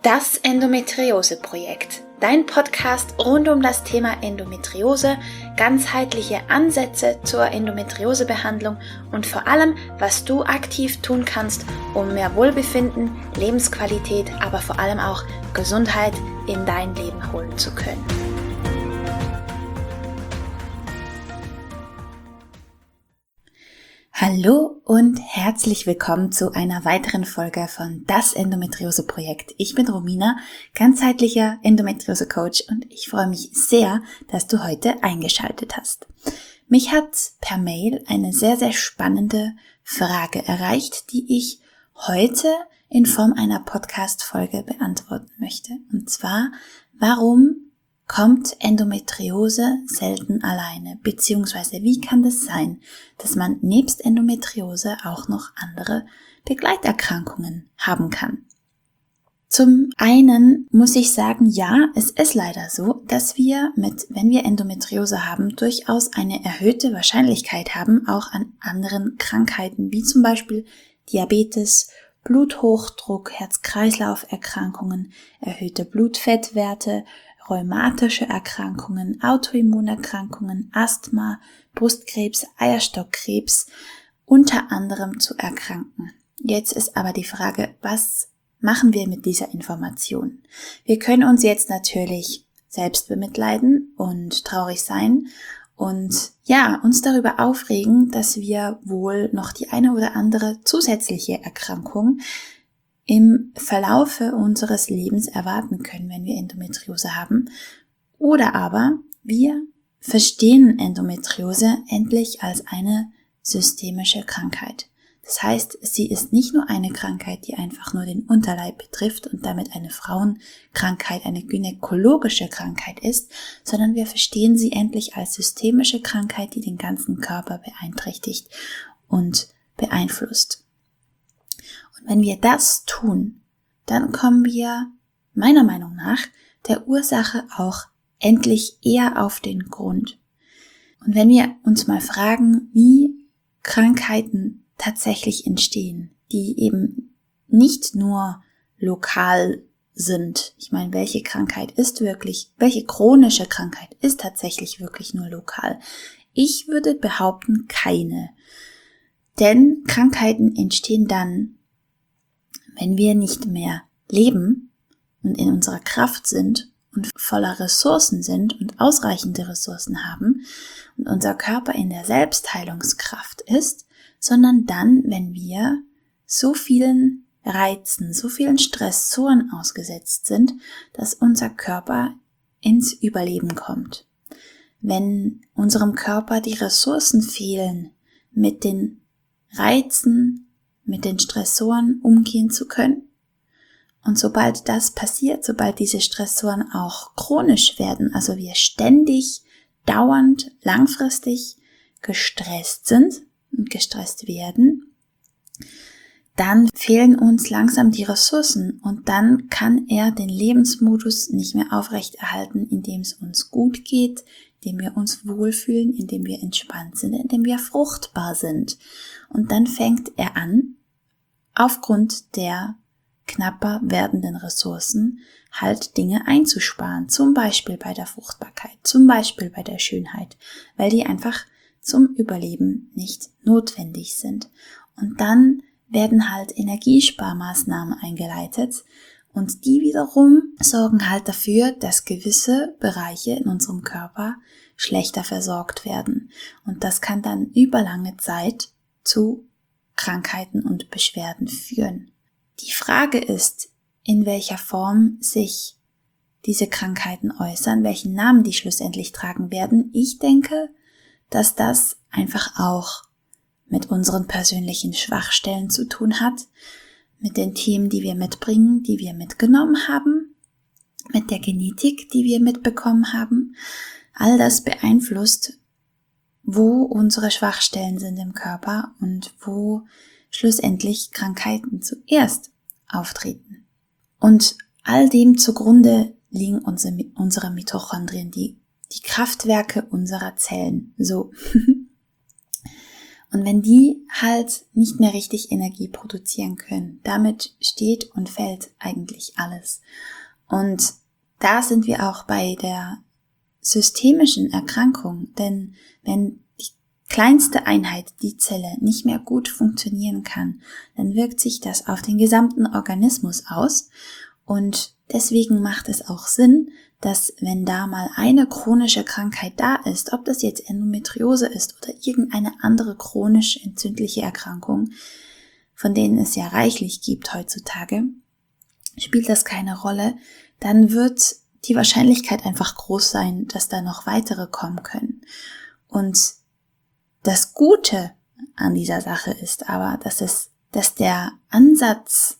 Das Endometriose-Projekt, dein Podcast rund um das Thema Endometriose, ganzheitliche Ansätze zur Endometriosebehandlung und vor allem, was du aktiv tun kannst, um mehr Wohlbefinden, Lebensqualität, aber vor allem auch Gesundheit in dein Leben holen zu können. Hallo und herzlich willkommen zu einer weiteren Folge von Das Endometriose-Projekt. Ich bin Romina, ganzheitlicher Endometriose-Coach und ich freue mich sehr, dass du heute eingeschaltet hast. Mich hat per Mail eine sehr, sehr spannende Frage erreicht, die ich heute in Form einer Podcast-Folge beantworten möchte. Und zwar, warum kommt Endometriose selten alleine? Beziehungsweise wie kann das sein, dass man nebst Endometriose auch noch andere Begleiterkrankungen haben kann? Zum einen muss ich sagen, ja, es ist leider so, dass wir wenn wir Endometriose haben, durchaus eine erhöhte Wahrscheinlichkeit haben, auch an anderen Krankheiten, wie zum Beispiel Diabetes, Bluthochdruck, Herz-Kreislauf-Erkrankungen, erhöhte Blutfettwerte, rheumatische Erkrankungen, Autoimmunerkrankungen, Asthma, Brustkrebs, Eierstockkrebs unter anderem zu erkranken. Jetzt ist aber die Frage, was machen wir mit dieser Information? Wir können uns jetzt natürlich selbst bemitleiden und traurig sein und uns darüber aufregen, dass wir wohl noch die eine oder andere zusätzliche Erkrankung im Verlaufe unseres Lebens erwarten können, wenn wir Endometriose haben. Oder aber wir verstehen Endometriose endlich als eine systemische Krankheit. Das heißt, sie ist nicht nur eine Krankheit, die einfach nur den Unterleib betrifft und damit eine Frauenkrankheit, eine gynäkologische Krankheit ist, sondern wir verstehen sie endlich als systemische Krankheit, die den ganzen Körper beeinträchtigt und beeinflusst. Und wenn wir das tun, dann kommen wir meiner Meinung nach der Ursache auch endlich eher auf den Grund. Und wenn wir uns mal fragen, wie Krankheiten tatsächlich entstehen, die eben nicht nur lokal sind. Ich meine, welche chronische Krankheit ist tatsächlich wirklich nur lokal? Ich würde behaupten, keine. Denn Krankheiten entstehen dann, wenn wir nicht mehr leben und in unserer Kraft sind und voller Ressourcen sind und ausreichende Ressourcen haben und unser Körper in der Selbstheilungskraft ist, sondern dann, wenn wir so vielen Reizen, so vielen Stressoren ausgesetzt sind, dass unser Körper ins Überleben kommt. Wenn unserem Körper die Ressourcen fehlen, mit den Reizen, mit den Stressoren umgehen zu können. Und sobald das passiert, sobald diese Stressoren auch chronisch werden, also wir ständig, dauernd, langfristig gestresst sind und gestresst werden, dann fehlen uns langsam die Ressourcen und dann kann er den Lebensmodus nicht mehr aufrechterhalten, indem es uns gut geht, indem wir uns wohlfühlen, indem wir entspannt sind, indem wir fruchtbar sind. Und dann fängt er an, aufgrund der knapper werdenden Ressourcen halt Dinge einzusparen, zum Beispiel bei der Fruchtbarkeit, zum Beispiel bei der Schönheit, weil die einfach zum Überleben nicht notwendig sind. Und dann werden halt Energiesparmaßnahmen eingeleitet und die wiederum sorgen halt dafür, dass gewisse Bereiche in unserem Körper schlechter versorgt werden. Und das kann dann über lange Zeit zu Krankheiten und Beschwerden führen. Die Frage ist, in welcher Form sich diese Krankheiten äußern, welchen Namen die schlussendlich tragen werden. Ich denke, dass das einfach auch mit unseren persönlichen Schwachstellen zu tun hat, mit den Themen, die wir mitbringen, die wir mitgenommen haben, mit der Genetik, die wir mitbekommen haben. All das beeinflusst, wo unsere Schwachstellen sind im Körper und wo schlussendlich Krankheiten zuerst auftreten. Und all dem zugrunde liegen unsere Mitochondrien, die Kraftwerke unserer Zellen. So. Und wenn die halt nicht mehr richtig Energie produzieren können, damit steht und fällt eigentlich alles. Und da sind wir auch bei der systemischen Erkrankung, denn wenn die kleinste Einheit, die Zelle, nicht mehr gut funktionieren kann, dann wirkt sich das auf den gesamten Organismus aus und deswegen macht es auch Sinn, dass wenn da mal eine chronische Krankheit da ist, ob das jetzt Endometriose ist oder irgendeine andere chronisch entzündliche Erkrankung, von denen es ja reichlich gibt heutzutage, spielt das keine Rolle, dann wird die Wahrscheinlichkeit einfach groß sein, dass da noch weitere kommen können. Und das Gute an dieser Sache ist aber, dass der Ansatz,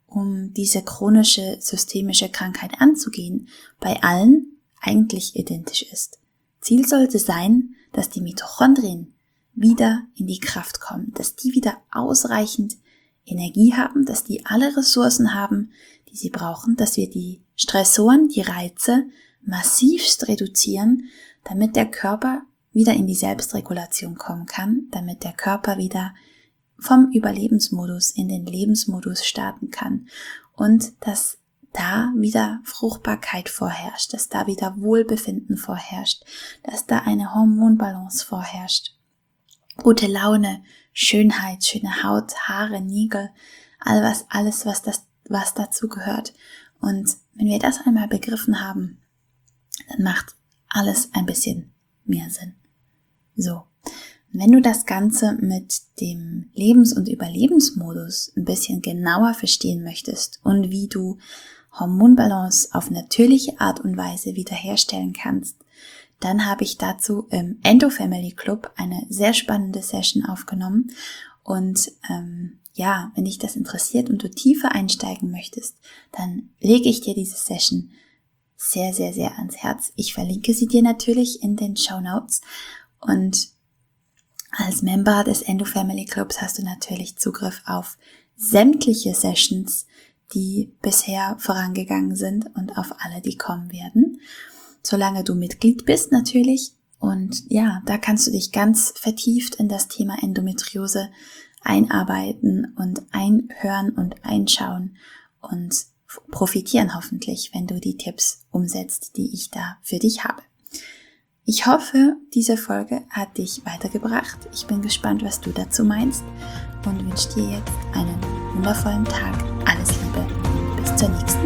um diese chronische systemische Krankheit anzugehen, bei allen eigentlich identisch ist. Ziel sollte sein, dass die Mitochondrien wieder in die Kraft kommen, dass die wieder ausreichend Energie haben, dass die alle Ressourcen haben, die sie brauchen, dass wir die Stressoren, die Reize massivst reduzieren, damit der Körper wieder in die Selbstregulation kommen kann, damit der Körper wieder vom Überlebensmodus in den Lebensmodus starten kann und dass da wieder Fruchtbarkeit vorherrscht, dass da wieder Wohlbefinden vorherrscht, dass da eine Hormonbalance vorherrscht. Gute Laune, Schönheit, schöne Haut, Haare, Nägel, alles, was dazu gehört. Und wenn wir das einmal begriffen haben, dann macht alles ein bisschen mehr Sinn. So. Wenn du das Ganze mit dem Lebens- und Überlebensmodus ein bisschen genauer verstehen möchtest und wie du Hormonbalance auf natürliche Art und Weise wiederherstellen kannst, dann habe ich dazu im Endo-Family Club eine sehr spannende Session aufgenommen. Und wenn dich das interessiert und du tiefer einsteigen möchtest, dann lege ich dir diese Session sehr, sehr, sehr ans Herz. Ich verlinke sie dir natürlich in den Shownotes und als Member des Endo Family Clubs hast du natürlich Zugriff auf sämtliche Sessions, die bisher vorangegangen sind und auf alle, die kommen werden. Solange du Mitglied bist natürlich. Und ja, da kannst du dich ganz vertieft in das Thema Endometriose einarbeiten und einhören und einschauen und profitieren hoffentlich, wenn du die Tipps umsetzt, die ich da für dich habe. Ich hoffe, diese Folge hat dich weitergebracht. Ich bin gespannt, was du dazu meinst und wünsche dir jetzt einen wundervollen Tag. Alles Liebe. Bis zur nächsten.